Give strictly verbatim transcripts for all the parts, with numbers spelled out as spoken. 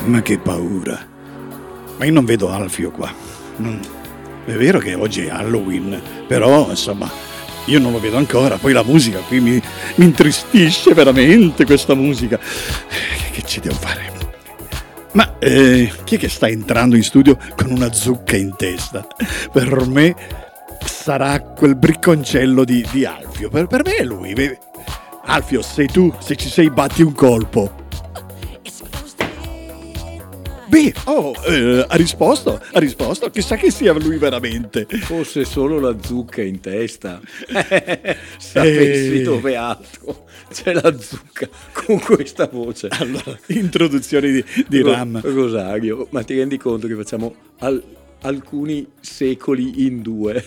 Ma che paura. Ma io non vedo Alfio qua. Non... È vero che oggi è Halloween, però insomma io non lo vedo ancora. Poi la musica qui mi, mi intristisce veramente, questa musica. Che ci devo fare? Ma eh, chi è che sta entrando in studio con una zucca in testa? Per me sarà quel bricconcello di, di Alfio. Per, per me è lui. Alfio, sei tu, se ci sei batti un colpo. Beh, oh, eh, ha risposto, ha risposto, chissà che sia lui veramente. Fosse solo la zucca in testa, sapessi eh... dove altro c'è la zucca con questa voce. Allora, introduzione di, di Ram. Rosario, ma ti rendi conto che facciamo al, alcuni secoli in due?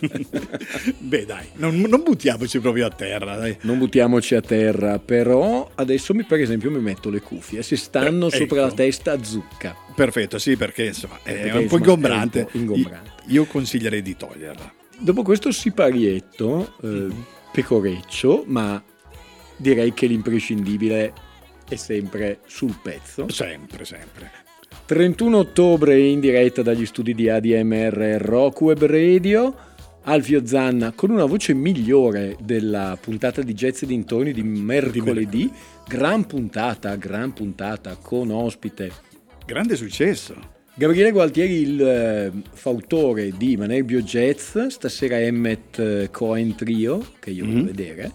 Beh dai, non, non buttiamoci proprio a terra, dai. Non buttiamoci a terra, però adesso mi, per esempio mi metto le cuffie, se stanno eh, sopra ecco. la testa zucca. Perfetto, sì, perché insomma è perché un po' ingombrante. Un po' ingombrante. Io, io consiglierei di toglierla. Dopo questo siparietto, eh, mm. pecoreccio, ma direi che l'imprescindibile è sempre sul pezzo. Sempre, sempre. trentuno ottobre in diretta dagli studi di A D M R Rock Web Radio, Alfio Zanna con una voce migliore della puntata di Jazz e dintorni di mercoledì, di mercoledì. gran puntata, gran puntata con ospite. Grande successo. Gabriele Gualtieri, il eh, fautore di Manerbio Jazz, stasera Emmet Cohen Trio, che io mm-hmm. voglio vedere,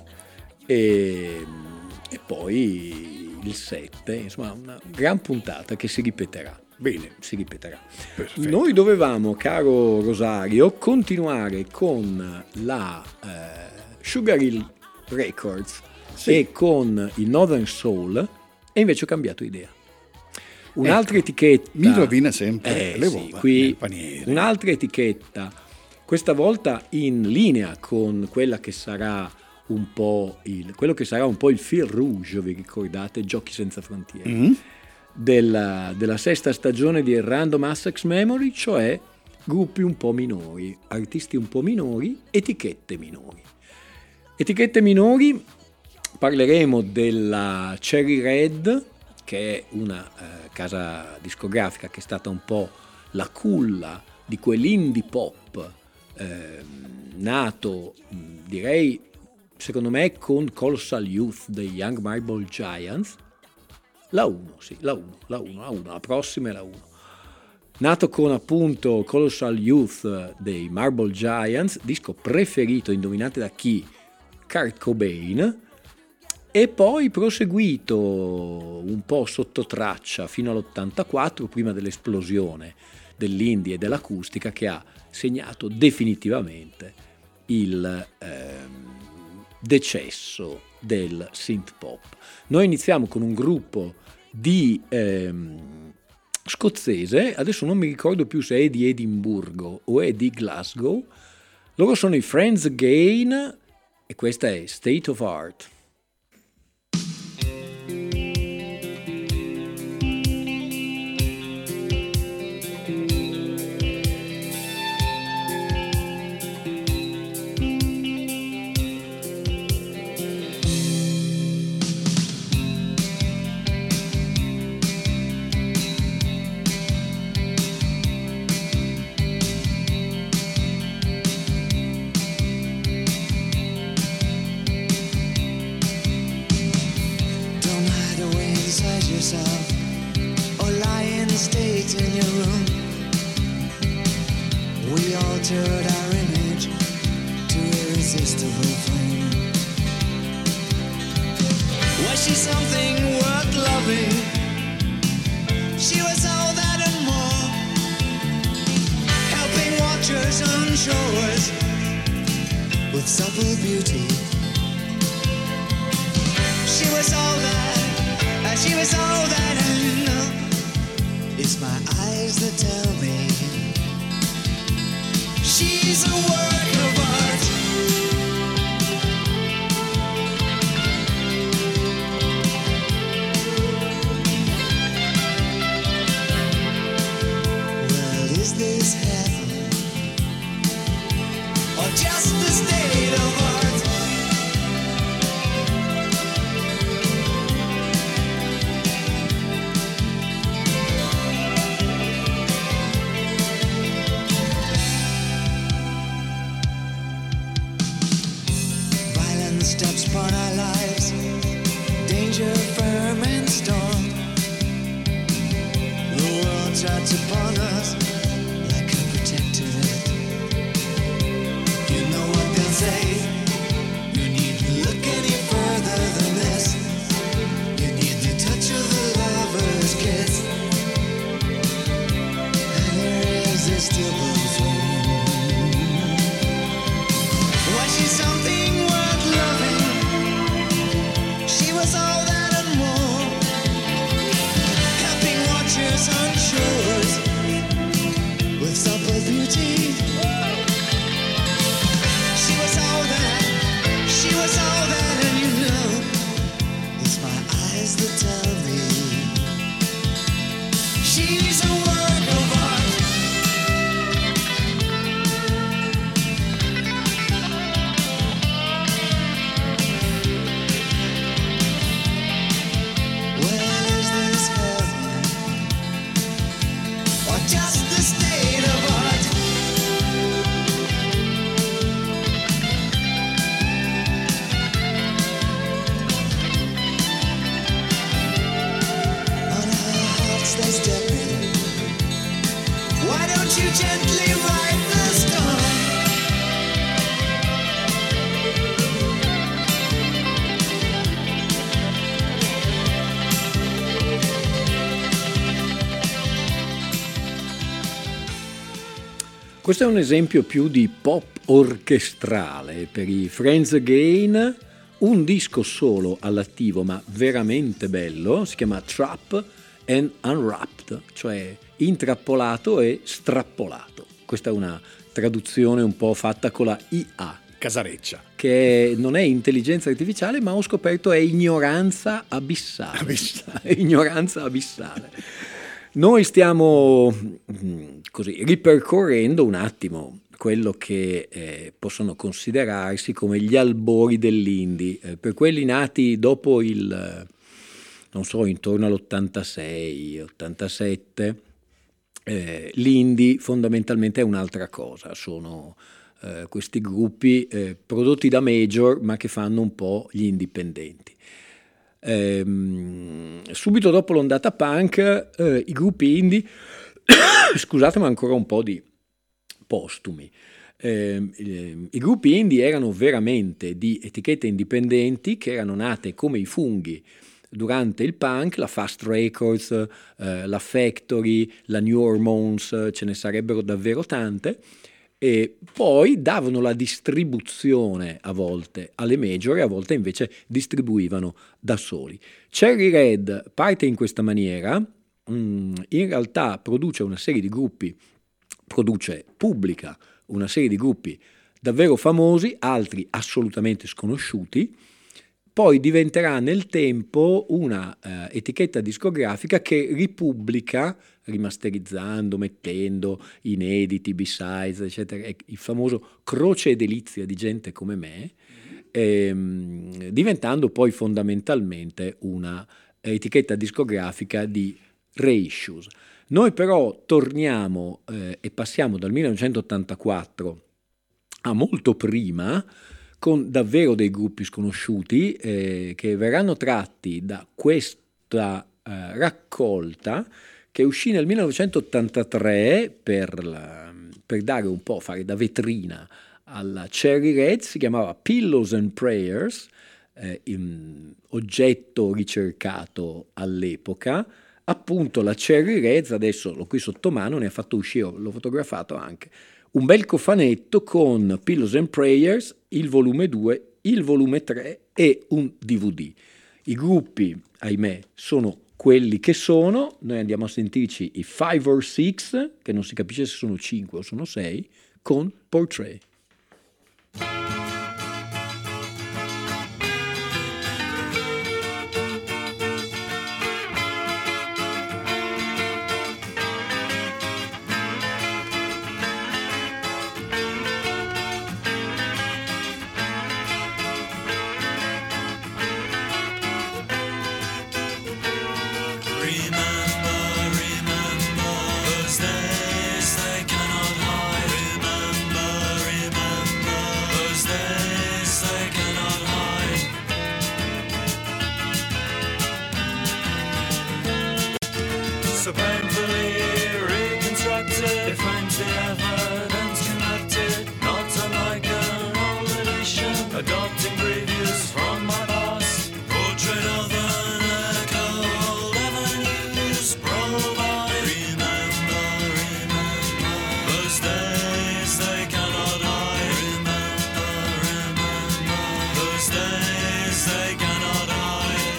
e, e poi il sette, insomma una gran puntata che si ripeterà. Bene, si ripeterà. Perfetto. Noi dovevamo, caro Rosario, continuare con la eh, Sugar Hill Records sì. e con il Northern Soul, e invece ho cambiato idea. Un'altra ecco, etichetta mi rovina sempre eh, le sì, uova qui nel paniere. Un'altra etichetta, questa volta in linea con quella che sarà un po' il quello che sarà un po' il fil rouge, vi ricordate, Giochi senza frontiere, mm-hmm. della, della sesta stagione di Random Access Memory, cioè gruppi un po' minori, artisti un po' minori, etichette minori. Etichette minori, parleremo della Cherry Red, che è una eh, casa discografica che è stata un po' la culla di quell'indie pop eh, nato, direi, secondo me, con Colossal Youth dei Young Marble Giants. La uno, sì, la uno, la uno, la uno, la prossima è la uno. Nato con appunto Colossal Youth dei Marble Giants, disco preferito, indovinate da chi? Kurt Cobain. E poi proseguito un po' sotto traccia fino all'ottantaquattro, prima dell'esplosione dell'indie e dell'acustica che ha segnato definitivamente il ehm, decesso del synth pop. Noi iniziamo con un gruppo di ehm, scozzese, adesso non mi ricordo più se è di Edimburgo o è di Glasgow. Loro sono i Friends Again e questa è State of Art. Or lie in state in your room. We altered our image to irresistible flame. Was she something worth loving? She was all that and more. Helping watchers on shores with supple beauty. She was all that. She was all that I know. It's my eyes that tell me she's a work of art. Well, is this heaven or just the state of art? touch upon us like a protectorate. You know what they'll say, you needn't look any further than this. You need the touch of a lover's kiss, and irresistible flame. Was she something worth loving? She was all that and more, helping watchers on shores with supple beauty. She was all that, she was all that, and you know, it's my eyes that tell me she's a work of art. Well, is this heaven or just the state of art? On our hearts they step in. Why don't you gently ride the storm? Questo è un esempio più di pop orchestrale per i Friends Again, un disco solo all'attivo ma veramente bello, si chiama Trap and Unwrapped, cioè intrappolato e strappolato. Questa è una traduzione un po' fatta con la I A, Casareccia. che non è intelligenza artificiale ma ho scoperto è ignoranza abissale. Abissale. Ignoranza abissale. Noi stiamo mm, così ripercorrendo un attimo quello che eh, possono considerarsi come gli albori dell'indie, eh, per quelli nati dopo il, eh, non so, intorno all'ottantasei, ottantasette, eh, l'indie fondamentalmente è un'altra cosa, sono eh, questi gruppi eh, prodotti da major ma che fanno un po' gli indipendenti. Ehm, subito dopo l'ondata punk eh, i gruppi indie scusate ma ancora un po' di postumi, ehm, eh, i gruppi indie erano veramente di etichette indipendenti che erano nate come i funghi durante il punk, la Fast Records, eh, la Factory, la New Hormones, ce ne sarebbero davvero tante, e poi davano la distribuzione a volte alle major e a volte invece distribuivano da soli. Cherry Red parte in questa maniera, mm, in realtà produce una serie di gruppi, produce, pubblica una serie di gruppi davvero famosi, altri assolutamente sconosciuti, poi diventerà nel tempo una eh, etichetta discografica che ripubblica, rimasterizzando, mettendo inediti, B-sides, eccetera, il famoso croce e delizia di gente come me, ehm, diventando poi fondamentalmente una etichetta discografica di reissues. Noi però torniamo eh, e passiamo dal millenovecentottantaquattro a molto prima, con davvero dei gruppi sconosciuti eh, che verranno tratti da questa eh, raccolta che uscì nel millenovecentottantatré per, la, per dare un po', fare da vetrina alla Cherry Red, si chiamava Pillows and Prayers, eh, in, oggetto ricercato all'epoca. Appunto la Cherry Red, adesso l'ho qui sotto mano, ne ha fatto uscire, l'ho fotografato anche, un bel cofanetto con Pillows and Prayers, il volume due, il volume tre e un D V D. I gruppi, ahimè, sono quelli che sono. Noi andiamo a sentirci i Five or Six, che non si capisce se sono cinque o sono sei, con Portrait. So painfully it. They find the evidence connected, not unlike an old edition, adopting previews from my past. Portrait of an echo, old avenues provide. Remember, remember those days they cannot hide. Remember, remember those days they cannot hide.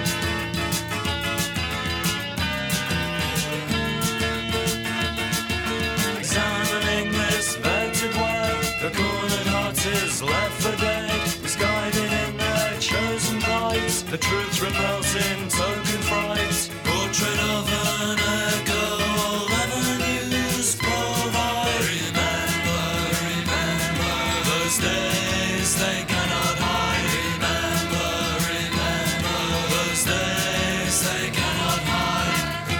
Examining this vetted web, the cornered heart is left for dead, misguided in their chosen plight. The truth repels in token fright. Portrait of an echo, old avenues provide. Remember, remember those days they cannot hide. Remember, remember those days they cannot hide.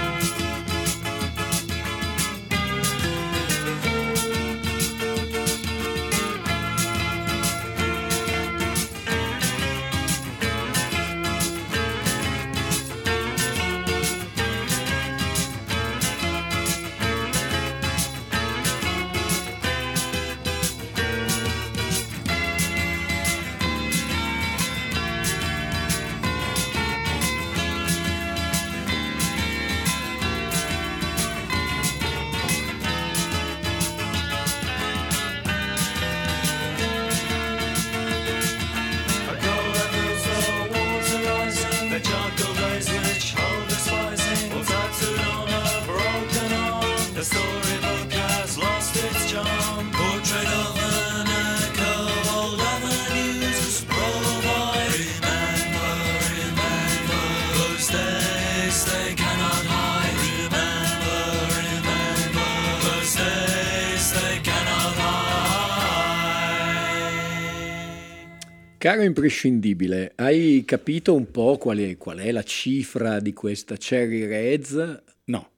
A goal echoes the walls arising, the charcoal days which hold despising, all tattooed on a broken arm. The storybook has lost its charm. Portrait of an echo, old avenues provide. Remember, remember those days they cannot hide. Remember, remember those days they cannot hide. Caro imprescindibile, hai capito un po' qual è, qual è la cifra di questa Cherry Reds? No.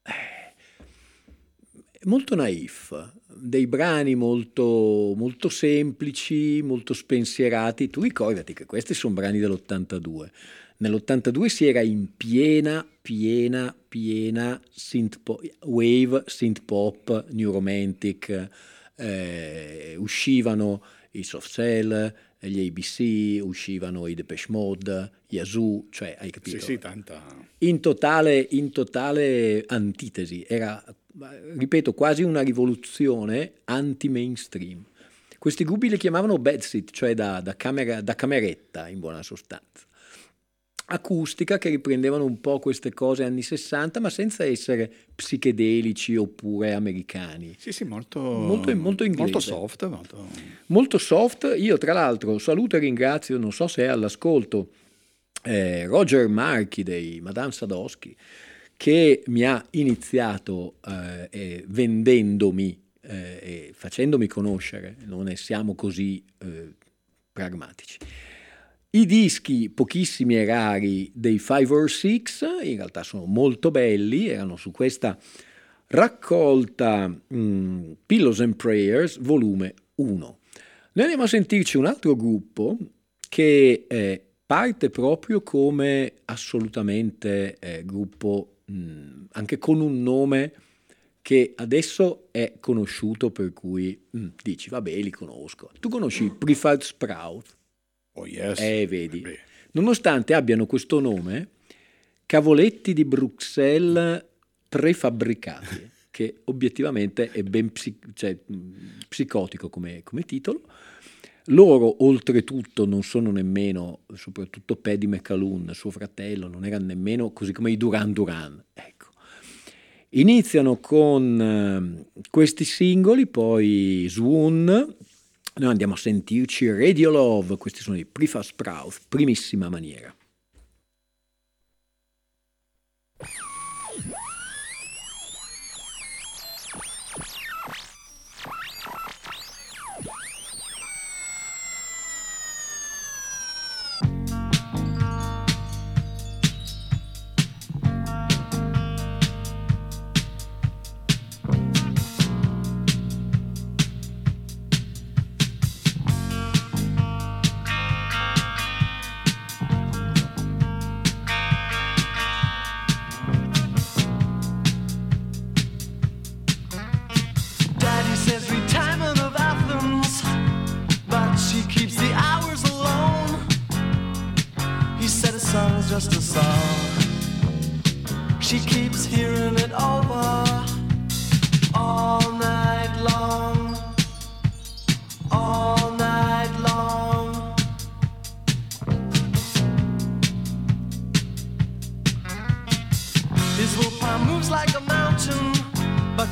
Molto naif, dei brani molto, molto semplici, molto spensierati. Tu ricordati che questi sono brani dell'ottantadue. Nell'ottantadue si era in piena, piena, piena synth pop, wave, synth pop, new romantic, eh, uscivano i Soft Cell, gli A B C, uscivano i Depeche Mode, Yazoo, cioè hai capito? Sì, sì, tanta. In totale, in totale antitesi, era, ripeto, quasi una rivoluzione anti-mainstream. Questi gruppi li chiamavano bedsit, cioè da, da, camera, da cameretta in buona sostanza. Acustica, che riprendevano un po' queste cose anni sessanta, ma senza essere psichedelici oppure americani. Sì, sì, molto, Molto- molto inglese. molto soft. Molto... Molto soft. Io tra l'altro saluto e ringrazio, non so se è all'ascolto, eh, Roger Marchi dei Madame Sadowski, che mi ha iniziato eh, eh, vendendomi eh, e facendomi conoscere, non ne siamo così eh, pragmatici, i dischi pochissimi e rari dei Five or Six. In realtà sono molto belli, erano su questa raccolta mh, Pillows and Prayers volume uno. Noi andiamo a sentirci un altro gruppo che eh, parte proprio come assolutamente eh, gruppo mh, anche con un nome che adesso è conosciuto, per cui mh, dici vabbè, li conosco. Tu conosci Preferred Sprout? Oh yes. Eh, vedi. Beh, Nonostante abbiano questo nome, cavoletti di Bruxelles prefabbricati, che obiettivamente è ben psi- cioè, mh, psicotico come, come titolo. Loro oltretutto non sono nemmeno, soprattutto Paddy McAloon, suo fratello, non erano nemmeno così come i Duran Duran. Ecco. Iniziano con eh, questi singoli, poi Swoon. Noi andiamo a sentirci Radio Love, questi sono i Preferred Sprout, primissima maniera. Thank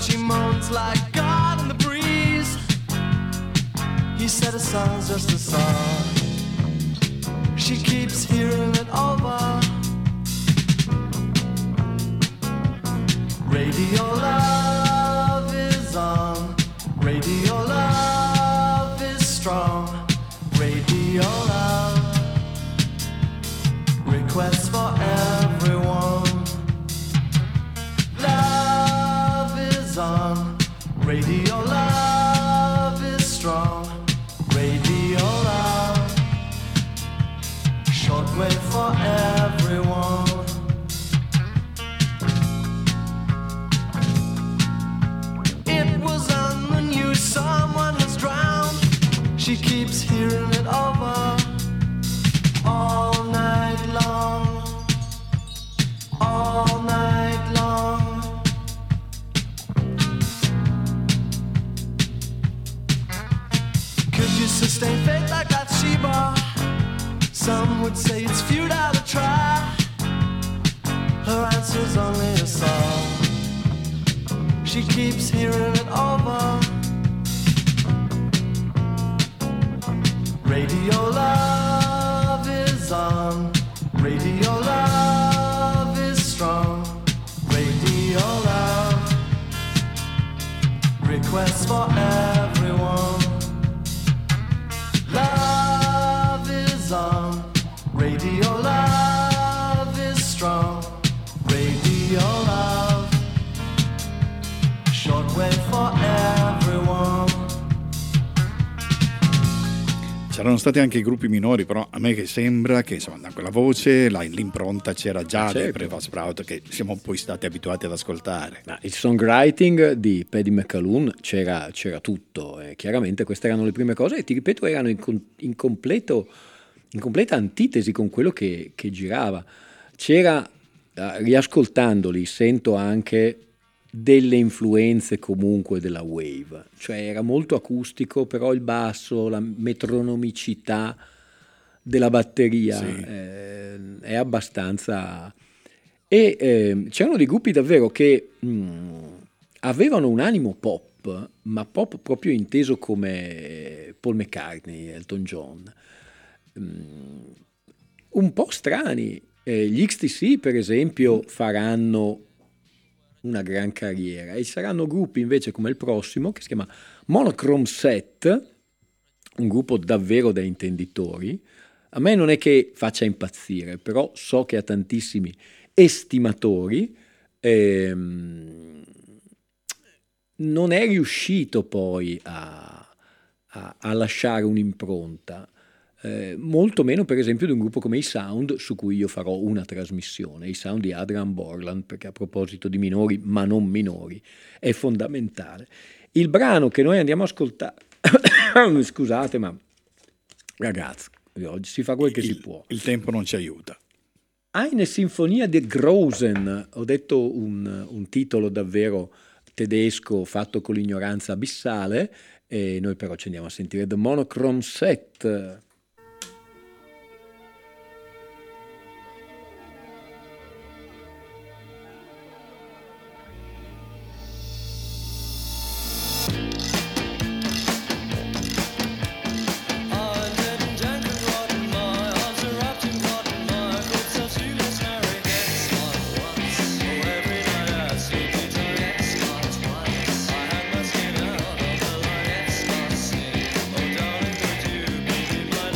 she moans like God in the breeze. He said a song's just a song. She keeps hearing it over. Radio love is on. Radio love is strong. Radio love. Requests for everyone. Love is on. Radio love is strong. Radio love. Shortwave for everyone. It was on the news, someone was drowned. She keeps hearing it over. All night long. All night long. Could you sustain faith like Bathsheba? Some would say it's futile to try. Her answer's only a song. She keeps hearing it over. Radio love is on. Radio love is strong. Radio love. Requests for everyone. Love is on. Radio love is strong. Radio love. Shortwave for everyone. C'erano stati anche i gruppi minori, però a me che sembra che insomma da quella voce la, l'impronta c'era già Certo. dei Preva Sprout, che siamo poi stati abituati ad ascoltare. Ma il songwriting di Paddy McAloon c'era, c'era tutto, e chiaramente queste erano le prime cose e ti ripeto erano in, con- in completo, in completa antitesi con quello che, che girava. C'era, eh, riascoltandoli, sento anche delle influenze comunque della wave, cioè era molto acustico, però il basso, la metronomicità della batteria Sì. eh, è abbastanza. E eh, c'erano dei gruppi davvero che mh, avevano un animo pop, ma pop proprio inteso come Paul McCartney, Elton John, mh, un po' strani. Eh, gli X T C per esempio faranno una gran carriera e saranno gruppi invece come il prossimo che si chiama Monochrome Set, un gruppo davvero da intenditori. A me non è che faccia impazzire, però so che ha tantissimi estimatori. Ehm, non è riuscito poi a, a, a lasciare un'impronta. Eh, molto meno per esempio di un gruppo come i Sound, su cui io farò una trasmissione, i Sound di Adrian Borland, perché a proposito di minori ma non minori è fondamentale. Il brano che noi andiamo a ascoltare scusate ma ragazzi oggi si fa quel che il, si può. Il tempo non ci aiuta. Eine Sinfonia de Grosen, ho detto un, un titolo davvero tedesco fatto con l'ignoranza abissale, e noi però ci andiamo a sentire The Monochrome Set. Oh, darling, would you be my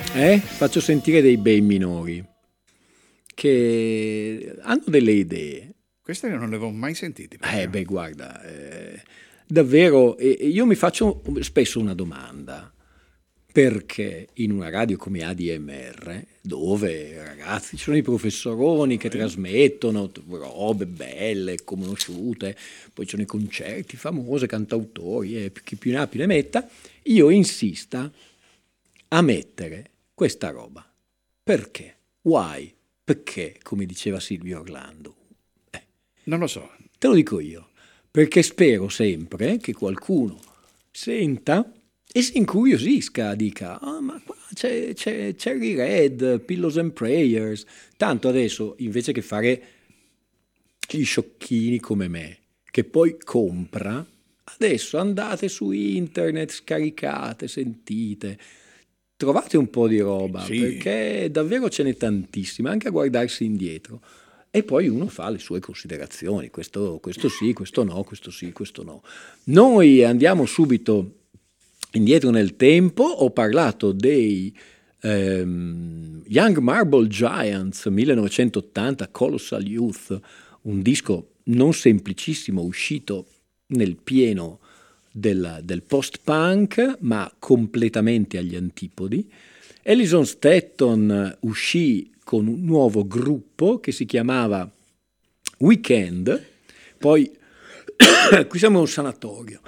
Eh? Faccio sentire dei bei minori che hanno delle idee. Queste non le avevo mai sentite. Eh beh, guarda, eh, davvero, eh, io mi faccio spesso una domanda. Perché in una radio come A D M R, dove ragazzi ci sono i professoroni che trasmettono t- robe belle, conosciute, poi ci sono i concerti famosi, cantautori e chi più ne ha più ne metta, io insista a mettere questa roba. Perché? Why? Perché? Come diceva Silvio Orlando. Eh, Non lo so. te lo dico io, perché spero sempre che qualcuno senta e si incuriosisca, dica, ah, ma qua c'è, c'è Cherry Red, Pillows and Prayers, tanto adesso invece che fare gli sciocchini come me, che poi compra, adesso andate su internet, scaricate, sentite, trovate un po' di roba, Sì. perché davvero ce n'è tantissima, anche a guardarsi indietro. E poi uno fa le sue considerazioni, questo, questo sì, questo no, questo sì, questo no. Noi andiamo subito indietro nel tempo. Ho parlato dei ehm, Young Marble Giants millenovecentottanta, Colossal Youth, un disco non semplicissimo, uscito nel pieno del, del post-punk, ma completamente agli antipodi. Ellison Stetton uscì con un nuovo gruppo che si chiamava Weekend, poi qui siamo in un sanatorio.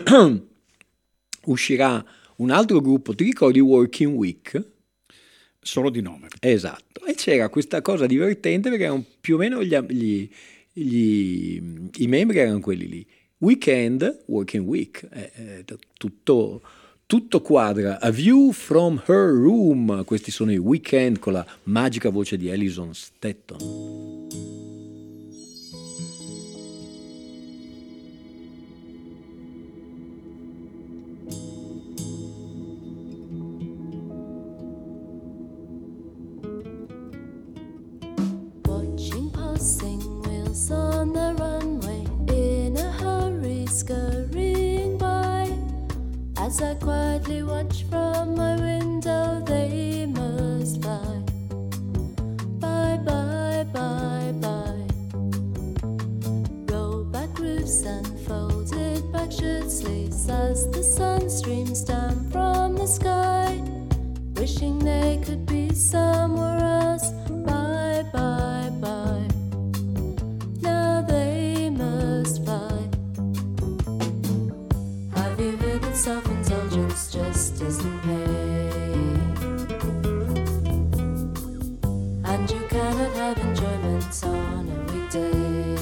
Uscirà un altro gruppo, ti ricordi Working Week? Solo di nome. Esatto, e c'era questa cosa divertente perché erano più o meno gli, gli- gli- i membri erano quelli lì. Weekend, Working Week, eh, eh, tutto, tutto quadra. A View from Her Room, questi sono i Weekend con la magica voce di Ellison Stetton. Watching passing wheels on the runway, in a hurry scurrying by. As I quietly watch from my window, they must fly. Bye, bye, bye, bye. Roll back roofs and folded back shirt sleeves as the sun streams down from the sky. Wishing they could be somewhere else. Bye, bye, bye. Now they must fly. Have you heard that self-indulgence just isn't paid? And you cannot have enjoyment on a weekday.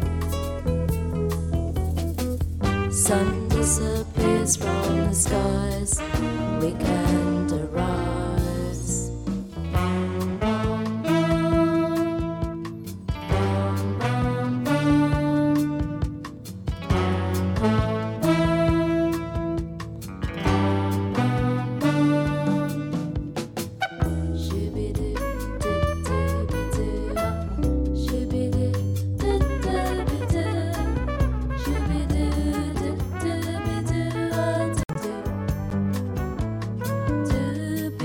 Sun disappears from the skies. Weekend arrives. Bum, bum, bum. Bum, bum, bum. Bum, bum, bum. Shoo-be-doo-doo-doo-be-doo. Shoo-be-doo-doo-doo-be-doo. Shoo-be-doo-doo-doo-be-doo.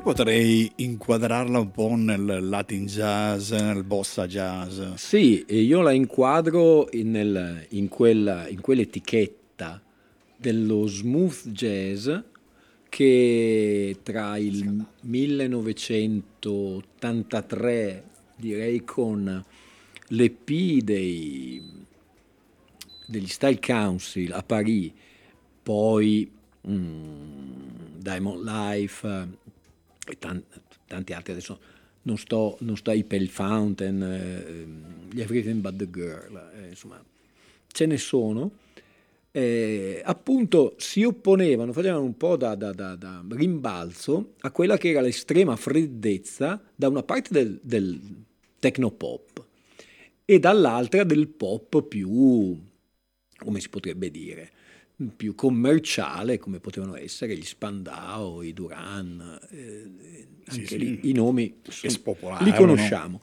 potrei inquadrarla un po' nel Latin jazz, nel bossa jazz. Sì, e io la inquadro in, nel- in quella- in quell'etichetta dello smooth jazz che tra il millenovecentottantatré, direi con l'E P dei, degli Style Council a Parigi, poi mm, Diamond Life eh, e tan- tanti altri, adesso non sto, non sto ai Pale Fountain, eh, gli Everything But The Girl, eh, insomma, ce ne sono. Eh, appunto si opponevano, facevano un po' da, da- da- da rimbalzo a quella che era l'estrema freddezza da una parte del, del technopop e dall'altra del pop più, come si potrebbe dire, più commerciale, come potevano essere gli Spandau, i Duran, eh, anche sì. lì i nomi Che sono- spopolarono. li conosciamo.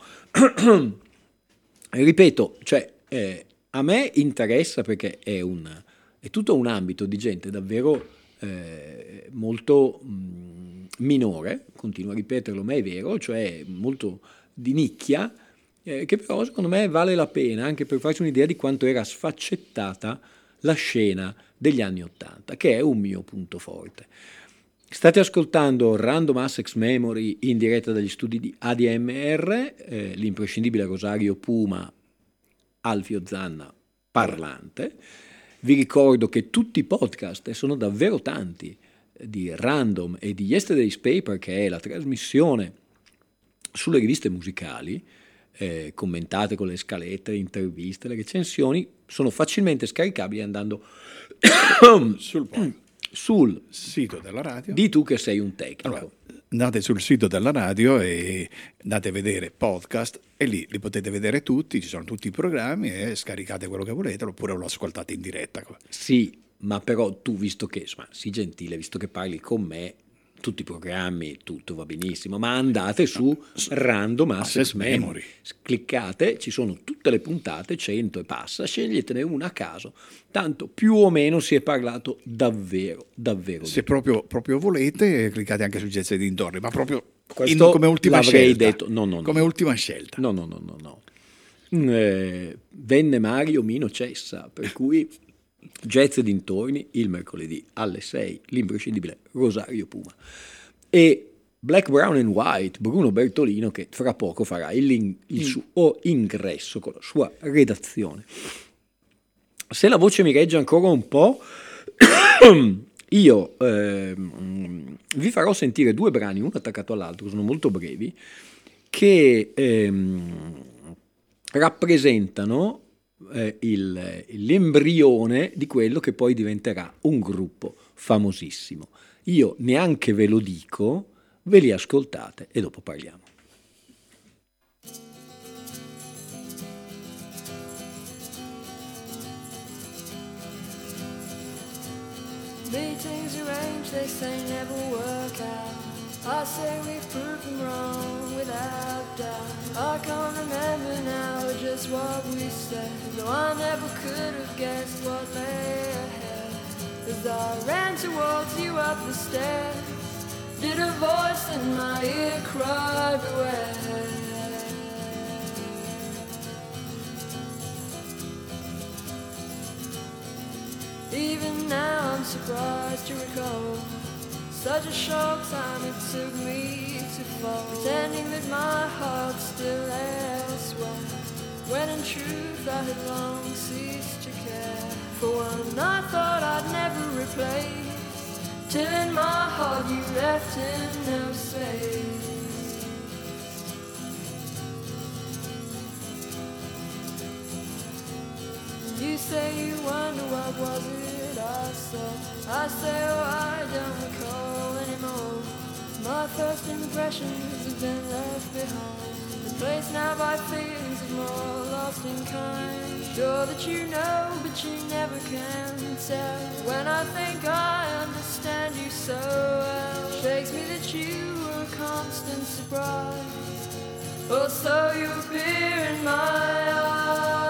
Ripeto, cioè, eh, a me interessa perché è, un, è tutto un ambito di gente davvero eh, molto mh, minore, continuo a ripeterlo, ma è vero, cioè molto di nicchia, eh, che però secondo me vale la pena anche per farci un'idea di quanto era sfaccettata la scena degli anni Ottanta, che è un mio punto forte. State ascoltando Random Access Memory in diretta dagli studi di A D M R, eh, l'imprescindibile Rosario Puma, Alfio Zanna parlante. Vi ricordo che tutti i podcast, e sono davvero tanti, di Random e di Yesterday's Paper, che è la trasmissione sulle riviste musicali, eh, commentate con le scalette, le interviste, le recensioni, sono facilmente scaricabili andando Sul po- sul sito della radio. di tu che sei un tecnico. Allora, andate sul sito della radio e andate a vedere podcast e lì li potete vedere tutti, ci sono tutti i programmi e scaricate quello che volete oppure lo ascoltate in diretta. Sì, ma però tu, visto che, insomma, sii gentile, visto che parli con me, tutti i programmi, tutto va benissimo, ma andate su Random Access Access Memory, Memory. cliccate, ci sono tutte le puntate, cento e passa, sceglietene una a caso, tanto più o meno si è parlato davvero, davvero di Se proprio, proprio volete, cliccate anche su Jazz e dintorni, ma proprio in- Questo come ultima l'avrei scelta. detto. No, no, no. Come ultima scelta. No, no, no, no, no. Mm, eh, venne Mario Mino Cessa, per cui Jazz e dintorni il mercoledì alle sei, l'imprescindibile Rosario Puma. E Black, Brown and White, Bruno Bertolino, che fra poco farà il, in- il suo ingresso con la sua redazione. Se la voce mi regge ancora un po', io ehm, vi farò sentire due brani, uno attaccato all'altro, sono molto brevi, che ehm, rappresentano eh, il- l'embrione di quello che poi diventerà un gruppo famosissimo. Io neanche ve lo dico, ve li ascoltate e dopo parliamo. Meetings arranged, they say never work out. I say we've proved them wrong without doubt. I can't remember now just what we said, though I never could have guessed what lay ahead. As I ran towards you up the stairs, did a voice in my ear cry beware. Even now I'm surprised to recall such a short time it took me to fall, pretending that my heart's still elsewhere, when in truth I had long ceased to care. For one I thought I'd never replace, till in my heart you left in no space. You say you wonder what was it I saw. I say, oh, I don't recall anymore. My first impressions have been left behind, replaced now by feelings of more lost in kind. Sure that you know, but you never can tell. When I think I understand you so well, shakes me that you were a constant surprise. Oh, so you appear in my eyes.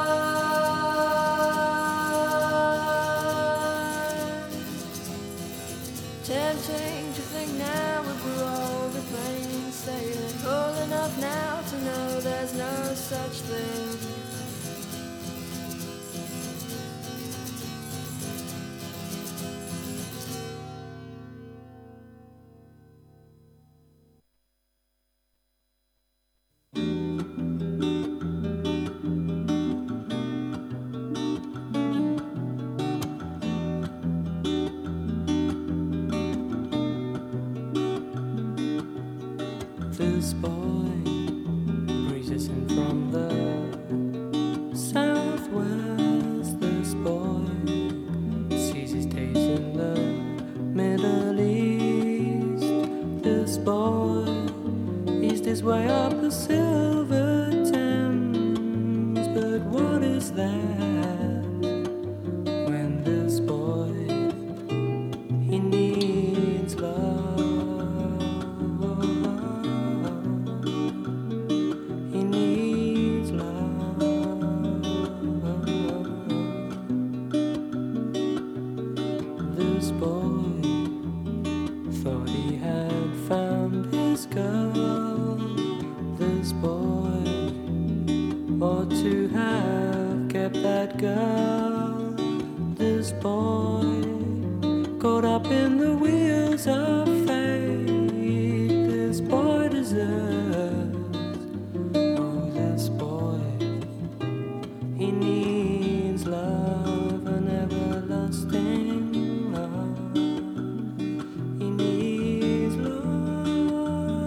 Tempting to think now if we're all replaced. such thing. This boy breezes in from the southwest. This boy sees his days in the Middle East. This boy eased his way up the Silver Thames. But what is that when this boy he needs love? He needs love. This boy thought he had found his girl. This boy ought to have kept that girl. This boy caught up in the wheels of fate. This boy deserves. Oh, this boy, he needs love, an everlasting love. He needs love.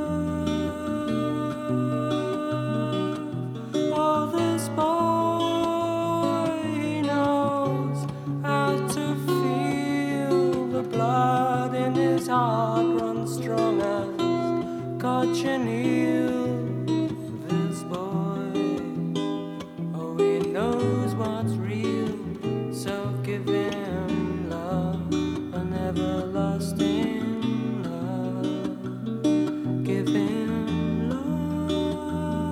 Oh, this boy, he knows how to feel the blood in his heart run strong as cochineal. This boy, oh, he knows what's real, so give him love, an everlasting love. Give him love.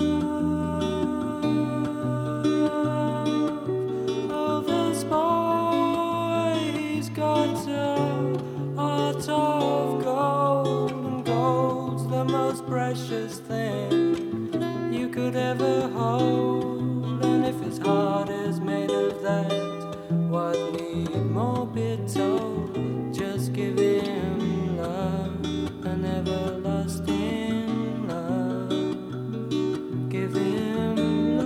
Oh, this boy, he's got a heart of gold, and gold's the most precious thing you could ever hold. And if his heart is made of that, what need more be told? Just give him love, an everlasting love. Give him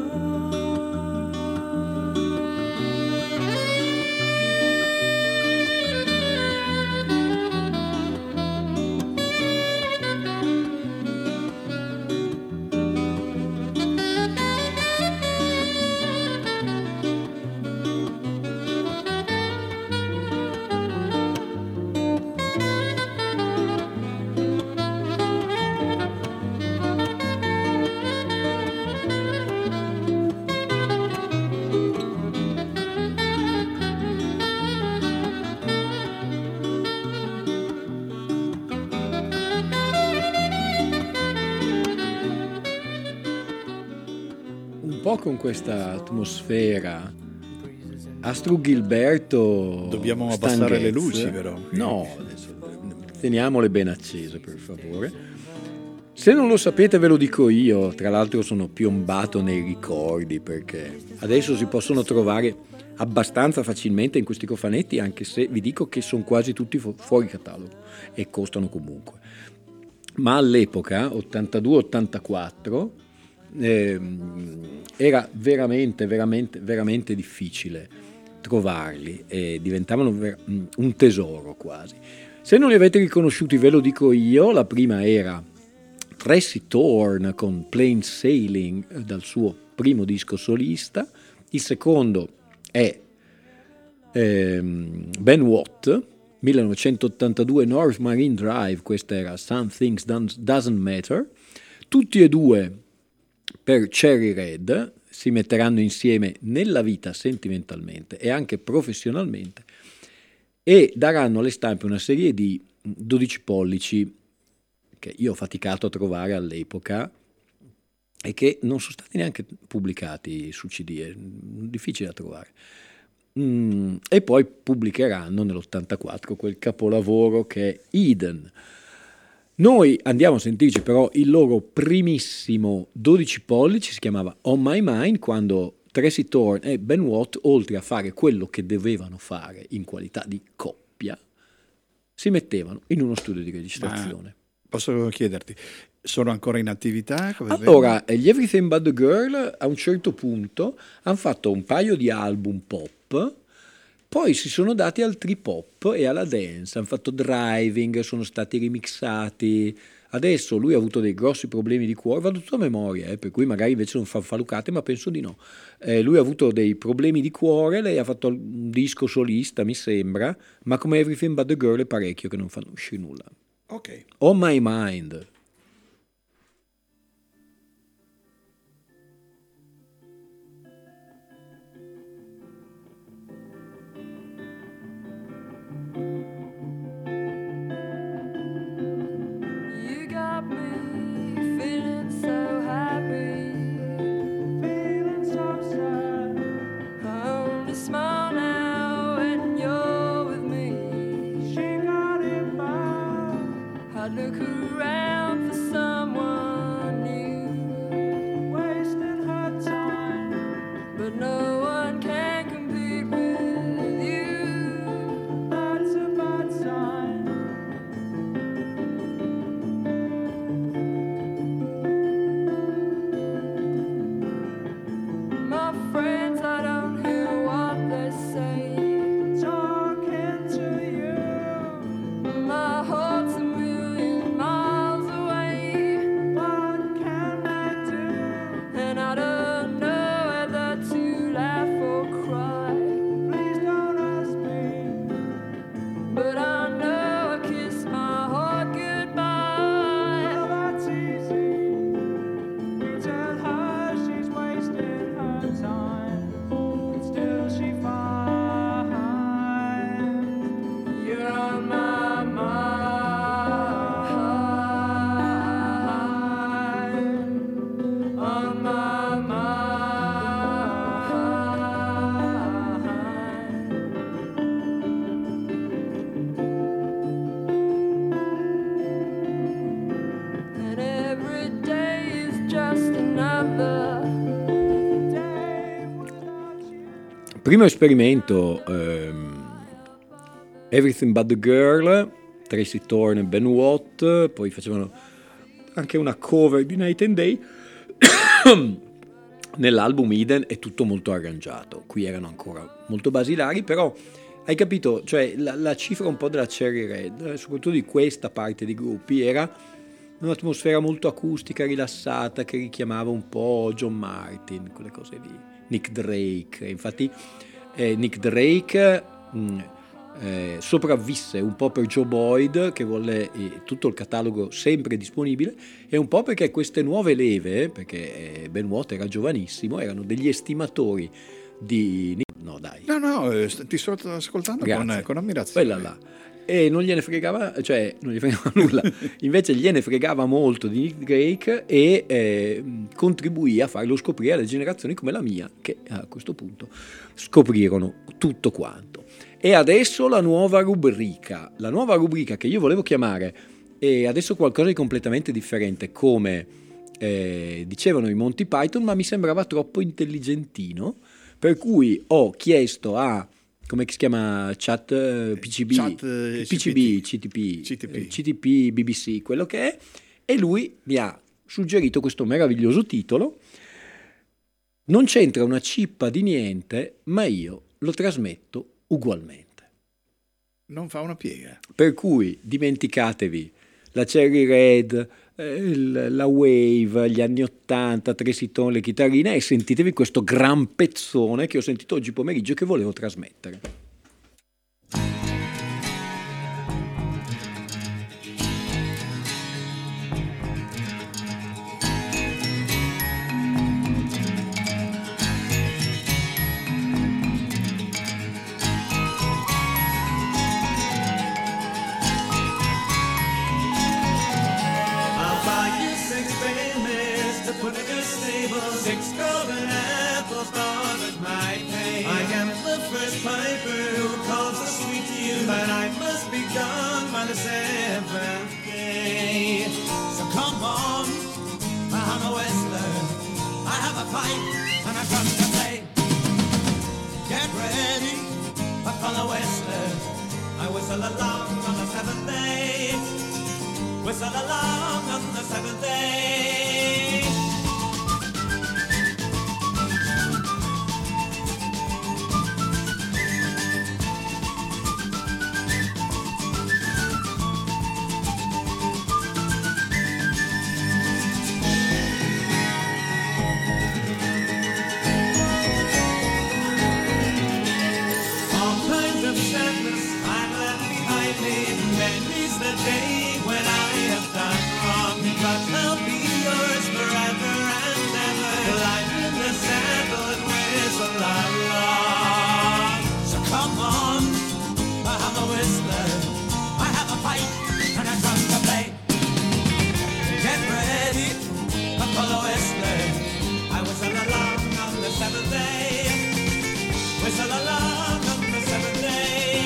Un po' con questa atmosfera Astrud Gilberto. Dobbiamo Stan abbassare le Getz. luci, però. No, adesso teniamole ben accese, per favore. Se non lo sapete ve lo dico io, tra l'altro sono piombato nei ricordi perché adesso si possono trovare abbastanza facilmente in questi cofanetti, anche se vi dico che sono quasi tutti fu- fuori catalogo e costano comunque. Ma all'epoca, ottantadue ottantaquattro, ehm, era veramente, veramente, veramente difficile trovarli e diventavano ver- un tesoro quasi. Se non li avete riconosciuti ve lo dico io, la prima era Tracy Thorn con Plain Sailing dal suo primo disco solista, il secondo è ehm, Ben Watt, millenovecentottantadue North Marine Drive, questa era Some Things Doesn't Matter, tutti e due per Cherry Red, si metteranno insieme nella vita sentimentalmente e anche professionalmente e daranno alle stampe una serie di dodici pollici che io ho faticato a trovare all'epoca e che non sono stati neanche pubblicati su C D, è difficile da trovare. Mm, e poi pubblicheranno nell'ottantaquattro quel capolavoro che è Eden. Noi andiamo a sentirci però il loro primissimo dodici pollici, si chiamava On My Mind, quando Tracy Thorn e Ben Watt, oltre a fare quello che dovevano fare in qualità di coppia, si mettevano in uno studio di registrazione. Posso chiederti, sono ancora in attività? Come Allora, gli Everything But The Girl a un certo punto hanno fatto un paio di album pop, poi si sono dati al trip hop e alla dance, hanno fatto Driving, sono stati remixati. Adesso lui ha avuto dei grossi problemi di cuore, vado tutto a memoria, eh, per cui magari invece non fa falucate, ma penso di no. Eh, lui ha avuto dei problemi di cuore, lei ha fatto un disco solista, mi sembra, ma come Everything But The Girl è parecchio che non fanno uscire nulla. Ok. On My Mind. You got me feeling so happy, feeling so sad. I only smile now when you're with me. She got it bad. I look around for someone new, wasting her time, but no one can compete with you. That's a bad sign. My friends, I don't hear what they say. Talking to you, my heart's a million miles away. What can I do? And I don't know whether to laugh or cry. Please don't ask me, but I know I kiss my heart goodbye. Well, that's easy. You tell her she's wasting her time, but still she finds you're on my mind, on my mind. And every day is just another day without you. Primo esperimento, ehm, Everything But The Girl, Tracy Thorn e Ben Watt, poi facevano anche una cover di Night and Day. Nell'album Eden è tutto molto arrangiato, qui erano ancora molto basilari, però hai capito, cioè la, la cifra un po' della Cherry Red, eh, soprattutto di questa parte di gruppi, era un'atmosfera molto acustica, rilassata, che richiamava un po' John Martin, quelle cose lì, Nick Drake. Infatti eh, Nick Drake mh, eh, sopravvisse un po' per Joe Boyd, che volle eh, tutto il catalogo sempre disponibile, e un po' perché queste nuove leve, perché eh, Ben Watt era giovanissimo, erano degli estimatori di Nick. No dai, No, no, eh, st- ti sto ascoltando con, Grazie. con ammirazione. quella là. E non gliene fregava, cioè non gli fregava nulla, invece gliene fregava molto di Nick Drake e eh, contribuì a farlo scoprire alle generazioni come la mia, che a questo punto scoprirono tutto quanto. E adesso la nuova rubrica, la nuova rubrica che io volevo chiamare, e adesso qualcosa di completamente differente, come eh, dicevano i Monty Python, ma mi sembrava troppo intelligentino, per cui ho chiesto a, come si chiama, chat eh, P C B, Chat, eh, P C B, C T P, C T P. eh, C T P, B B C, quello che è, e lui mi ha suggerito questo meraviglioso titolo. Non c'entra una cippa di niente, ma io lo trasmetto ugualmente. Non fa una piega. Per cui dimenticatevi la Cherry Red, eh, il- la Wave, gli anni ottanta, Tracy Thorn, le chitarrine, e sentitevi questo gran pezzone che ho sentito oggi pomeriggio che volevo trasmettere. I'll buy you six famous to put in your stable. Six golden apples, bought with my pay. I am the first piper who calls the sweet to you. but I must be gone by the seventh day. So come on, I'm a whistler. I have a pipe and I've come to play. Get ready, I follow whistler. I whistle along on the seventh day. Whistle along on the seventh day. All kinds of sadness I've left behind me. Many's the day when I have done wrong, but I'll be yours forever and ever. Life in the saddle and whistle along. So come on, I'm a whistler. I have a pipe and I come to play. Get ready, I'm for the whistler. I whistle along on the seventh day. Whistle along on the seventh day.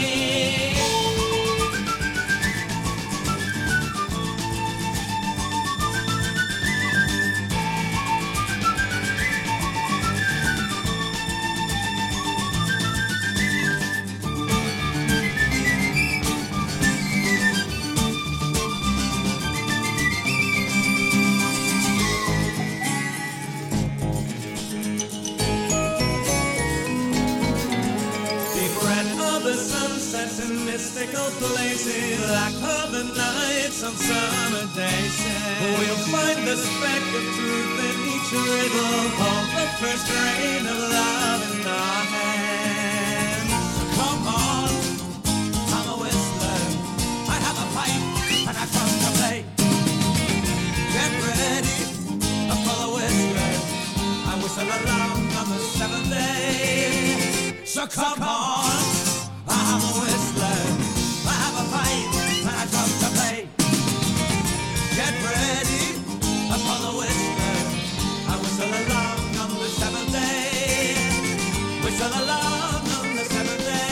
Deep red are the sunsets in mystical places, black are the nights on summer days. We'll find the speck of truth in each riddle, hold the first grain of love in our hands. So come on, I'm a whistler. I have a pipe and I come to play. Get ready, I'm for the whistler. I whistle along on the seventh day. So come on, I'm a whistler. I have a pipe and I come to play. Get ready, I'm for the whistler. I whistle along on the seventh day. Whistle along on the seventh day.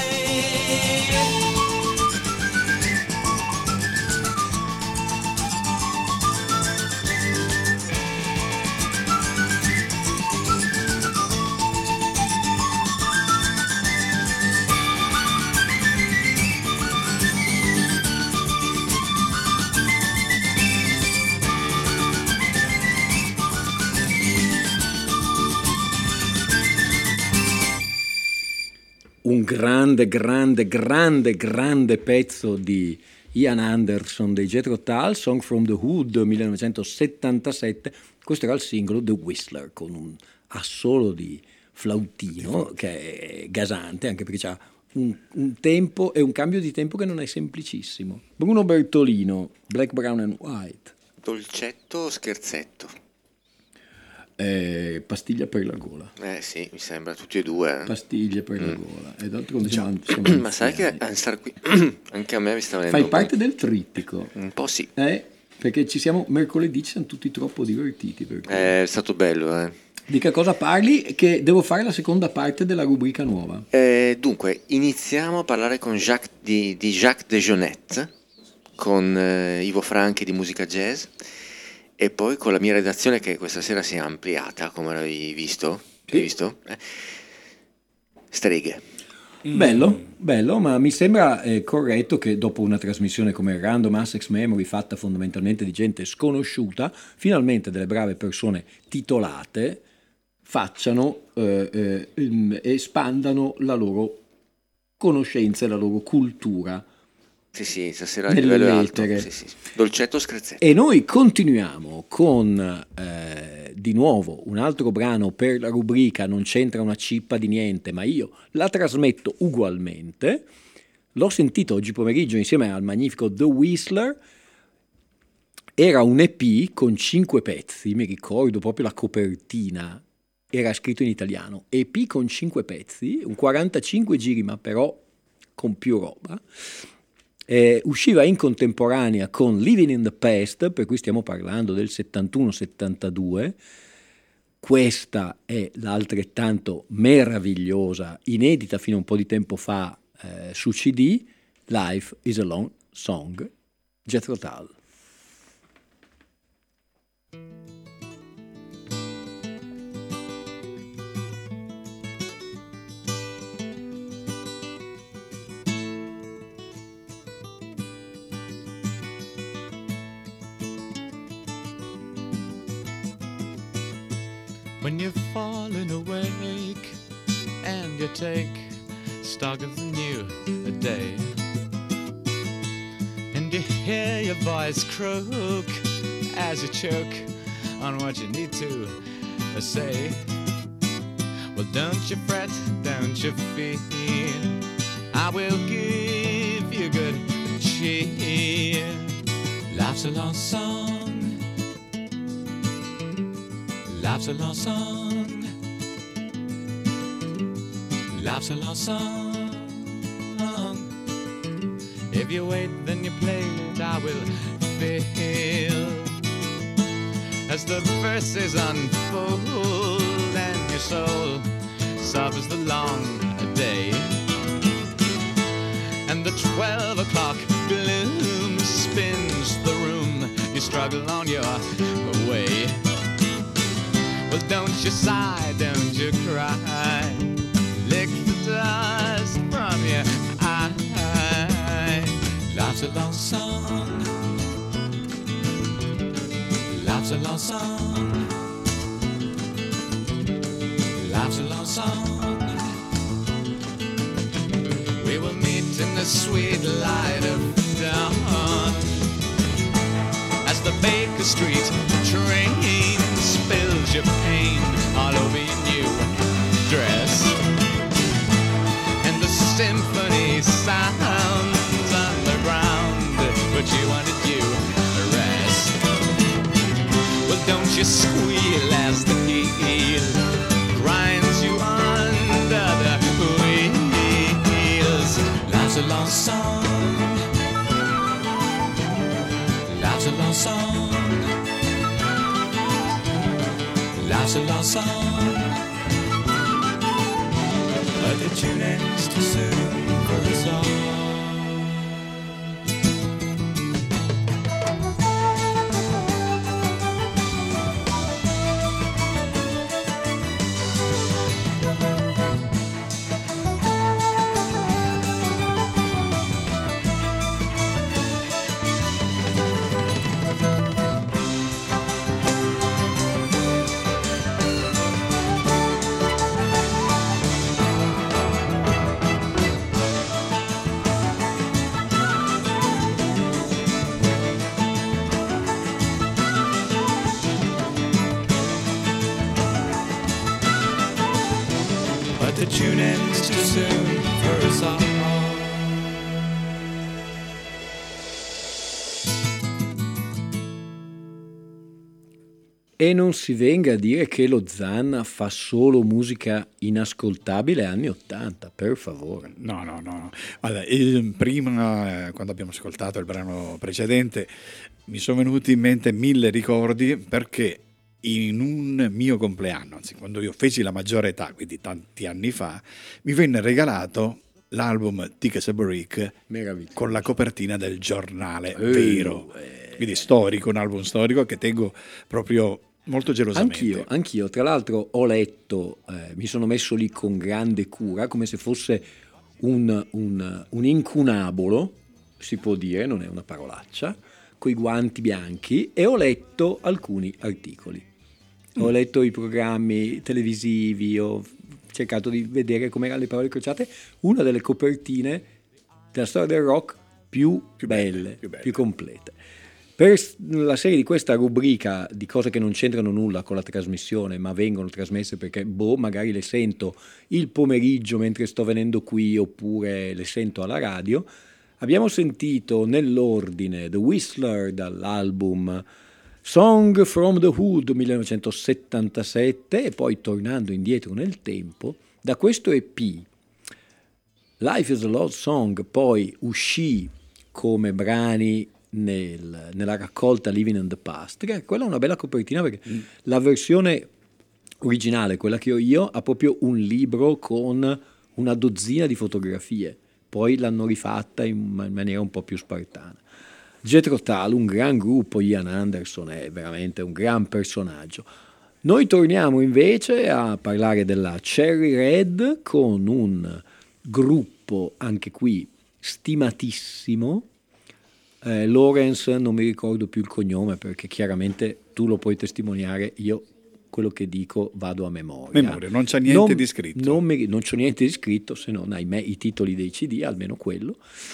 Un grande, grande, grande, grande pezzo di Ian Anderson dei Jethro Tull, Song from the Hood millenovecentosettantasette. Questo era il singolo The Whistler, con un assolo di flautino che è gasante, anche perché c'ha un, un tempo e un cambio di tempo che non è semplicissimo. Bruno Bertolino, Black, Brown and White. Dolcetto o scherzetto? Eh, pastiglia per la gola. Eh sì, mi sembra tutti e due. eh. Pastiglie per la gola. E d'altronde siamo- siamo Diciamo, Ma sai che anziani. a star qui anche a me mi sta venendo Fai un po'- parte del trittico. un po' sì. Eh, perché ci siamo mercoledì, ci siamo tutti troppo divertiti. Per cui. È stato bello, eh. Di che cosa parli? Che devo fare la seconda parte della rubrica nuova. Eh, dunque, iniziamo a parlare con Jacques di, di Jacques Dejonette, con eh, Ivo Franchi di Musica Jazz, e poi con la mia redazione che questa sera si è ampliata, come l'avevi visto? Sì. Hai visto? Eh. Streghe. Bello, bello, ma mi sembra eh, corretto che dopo una trasmissione come Random Access Memory fatta fondamentalmente di gente sconosciuta, finalmente delle brave persone titolate facciano, eh, eh, em, espandano la loro conoscenza e la loro cultura. Sì, sì, stasera il Nelle livello è alto. lettere. Sì, sì. Dolcetto o scherzetto? E noi continuiamo con eh, di nuovo un altro brano per la rubrica Non c'entra una cippa di niente, ma io la trasmetto ugualmente. L'ho sentito oggi pomeriggio insieme al magnifico The Whistler. Era un E P con cinque pezzi, mi ricordo proprio la copertina, era scritto in italiano. E P con cinque pezzi, un quarantacinque giri, ma però con più roba. Eh, usciva in contemporanea con Living in the Past, per cui stiamo parlando del settantuno settantadue. Questa è l'altrettanto meravigliosa, inedita fino a un po' di tempo fa eh, su C D, Life is a Long Song, Jethro Tull. When you've fallen awake and you take stock of the new day, and you hear your voice croak as you choke on what you need to say, well, don't you fret, don't you fear, I will give you good cheer. Life's a long song, life's a long song, life's a long song. If you wait, then you play it, I will feel as the verses unfold and your soul suffers the long day, and the twelve o'clock gloom spins the room. You struggle on your way. Well, don't you sigh, don't you cry, lick the dust from your eye. Life's a long song, life's a long song, life's a long song. We will meet in the sweet light of dawn as the Baker Street train spills your pain all over your new dress, and the symphony sounds underground, but you wanted you rest. Well, don't you squeal as the heel grinds you under the wheels. Life's a long song, life's a long song, life's a long song, but the tune ends too soon for us all. The tune ends too soon for us all. E non si venga a dire che lo Zanna fa solo musica inascoltabile anni ottanta, per favore. No, no, no. Allora, eh, prima, eh, quando abbiamo ascoltato il brano precedente, mi sono venuti in mente mille ricordi, perché in un mio compleanno, anzi quando io feci la maggiore età, quindi tanti anni fa, mi venne regalato l'album Tickets a Brick con la copertina del giornale Eh, vero, eh. quindi storico, un album storico che tengo proprio molto gelosamente. Anch'io, anch'io, tra l'altro ho letto, eh, mi sono messo lì con grande cura, come se fosse un, un, un incunabolo, si può dire, non è una parolaccia, coi guanti bianchi, e ho letto alcuni articoli. Ho letto i programmi televisivi, ho cercato di vedere come erano le parole crociate. Una delle copertine della storia del rock più, Più belle, belle, più belle. più complete. Per la serie di questa rubrica di cose che non c'entrano nulla con la trasmissione, ma vengono trasmesse perché, boh, magari le sento il pomeriggio mentre sto venendo qui, oppure le sento alla radio, abbiamo sentito nell'ordine The Whistler dall'album Song from the Hood millenovecentosettantasette, e poi tornando indietro nel tempo, da questo E P Life is a Love Song poi uscì come brani nel, nella raccolta Living in the Past, che quella è una bella copertina, perché mm. la versione originale, quella che ho io, ha proprio un libro con una dozzina di fotografie, poi l'hanno rifatta in maniera un po' più spartana. Jethro Tull, un gran gruppo, Ian Anderson è veramente un gran personaggio. Noi torniamo invece a parlare della Cherry Red con un gruppo anche qui stimatissimo. eh, Lawrence, non mi ricordo più il cognome perché chiaramente tu lo puoi testimoniare, io quello che dico vado a memoria. Memoria, non c'è niente non, di scritto. Non, mi, non c'è niente di scritto, se non ahimè i titoli dei C D, almeno quello.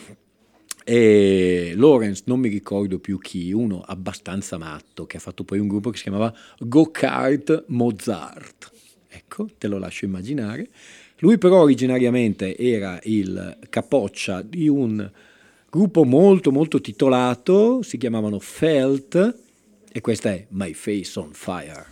E Lawrence, non mi ricordo più chi, uno abbastanza matto che ha fatto poi un gruppo che si chiamava Go-Kart Mozart. Ecco, te lo lascio immaginare. Lui però originariamente era il capoccia di un gruppo molto molto titolato, si chiamavano Felt, e questa è My Face on Fire.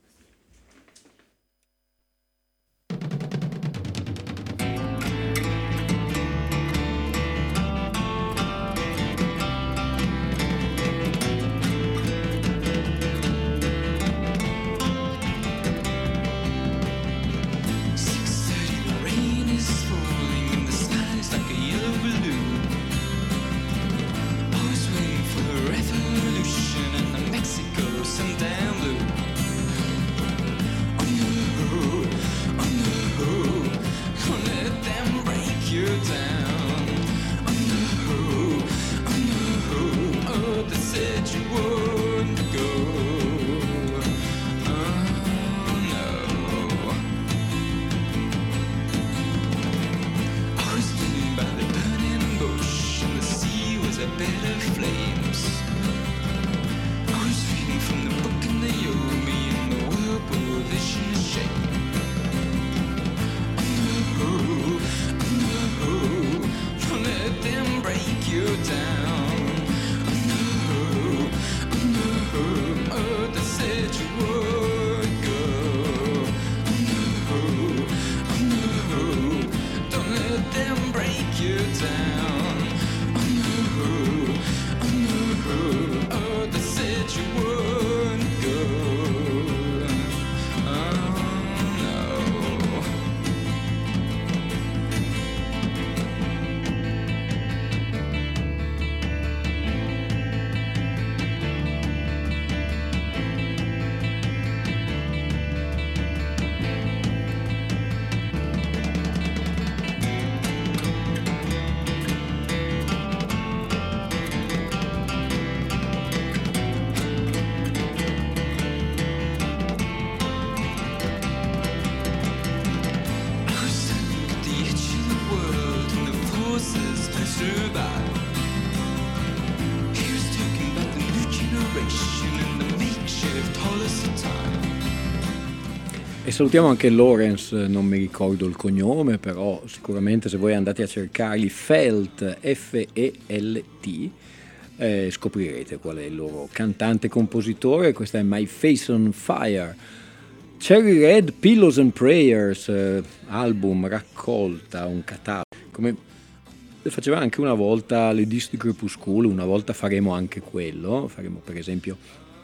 E salutiamo anche Lawrence, non mi ricordo il cognome, però sicuramente se voi andate a cercarli, Felt, F E L T, eh, scoprirete qual è il loro cantante e compositore. Questa è My Face on Fire. Cherry Red, Pillows and Prayers, eh, album, raccolta, un catalogo, come faceva anche una volta le Disc di Crepuscolo, una volta faremo anche quello, faremo per esempio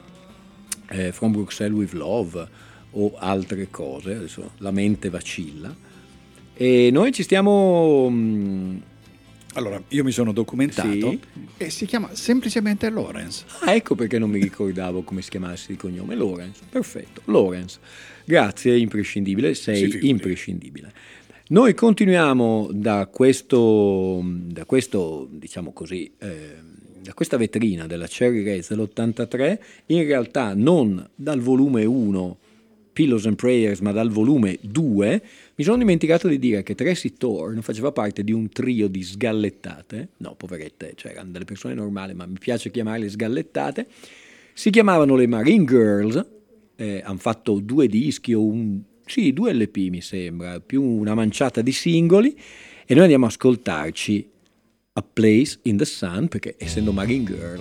eh, From Bruxelles with Love o altre cose, adesso la mente vacilla, e noi ci stiamo... Mh, allora, io mi sono documentato, sì, e si chiama semplicemente Lawrence. Ah, ecco perché non mi ricordavo come si chiamasse il cognome. Lawrence, perfetto, Lawrence, grazie, imprescindibile, sei Sì, imprescindibile. Noi continuiamo da questo, da questo diciamo così, eh, da questa vetrina della Cherry Red dell'ottantatré, in realtà non dal volume uno Pillows and Prayers, ma dal volume due. Mi sono dimenticato di dire che Tracy Thorn faceva parte di un trio di sgallettate, no, poverette, cioè erano delle persone normali, ma mi piace chiamarle sgallettate, si chiamavano le Marine Girls, eh, hanno fatto due dischi o un... sì, due L P mi sembra, più una manciata di singoli, e noi andiamo a ascoltarci A Place in the Sun, perché essendo Marine Girl...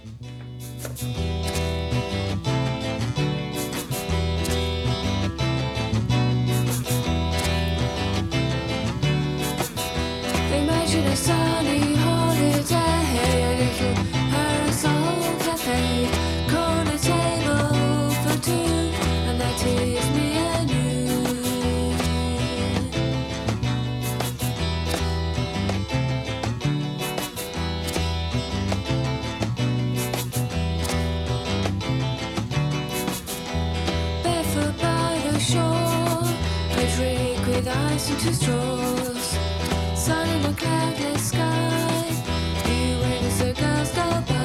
Imagine a sunny holiday, a little parasol cafe, corner table for two, and that is me and you. passing two straws, sun in a cloudless sky. You wait as the girls go by.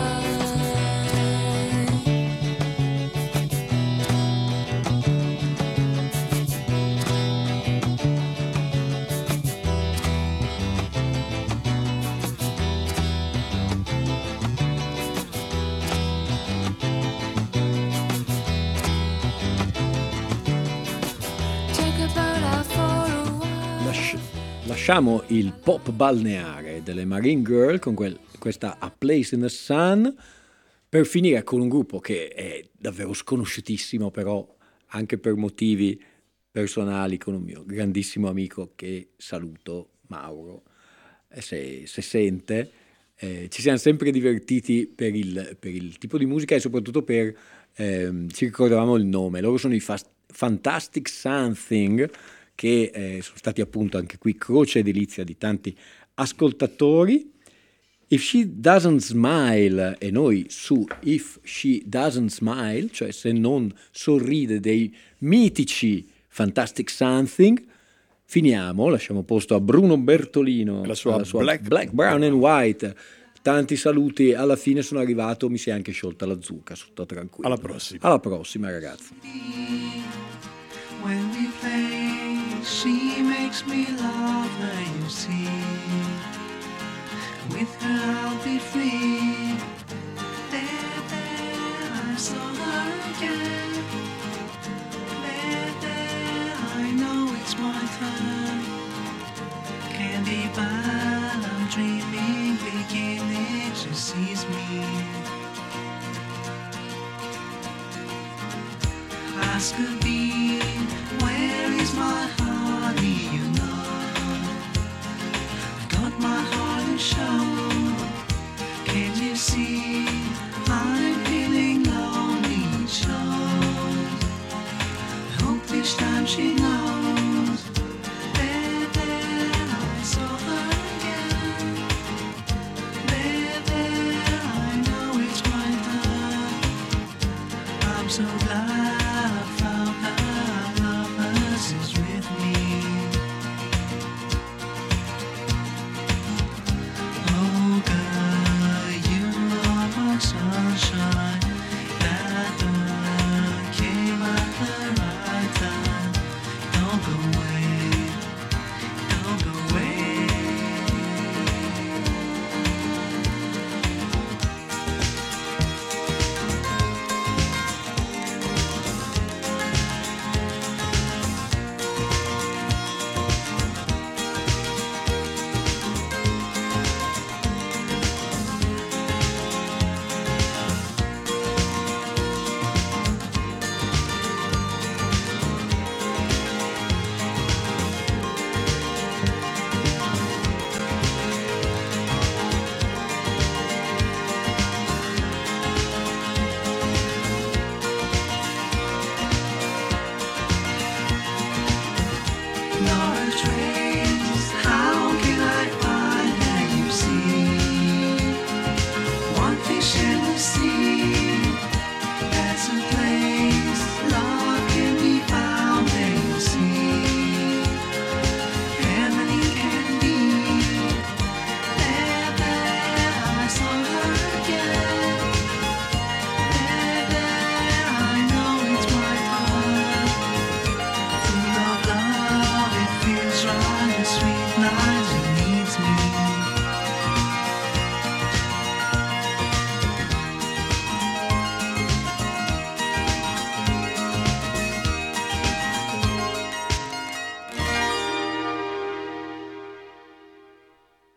Take a boat out for a while. Lasci- lasciamo il pop balneare delle Marine Girl con quel- questa A Place in the Sun per finire con un gruppo che è davvero sconosciutissimo, però anche per motivi personali, con un mio grandissimo amico che saluto, Mauro, e se, se sente. Eh, ci siamo sempre divertiti per il, per il tipo di musica e soprattutto per, ehm, ci ricordavamo il nome. Loro sono i Fast- Fantastic Something, che eh, sono stati appunto anche qui croce edilizia di tanti ascoltatori. If She Doesn't Smile, e noi su If She Doesn't Smile, cioè se non sorride, dei mitici Fantastic Something, finiamo, lasciamo posto a Bruno Bertolino, La sua alla Black- Black, Brown and White. Tanti saluti, alla fine sono arrivato, mi si è anche sciolta la zucca, sto tranquillo. Alla prossima. Alla prossima, ragazzi. When we play, she makes me laugh, and you see. With her I'll be free. There, there, I saw her again. There, there, I know it's my turn. Candy ball, I'm dreaming, beginning, she sees me. Ask her, Bean, where is my honey, you know? I got my heart and show.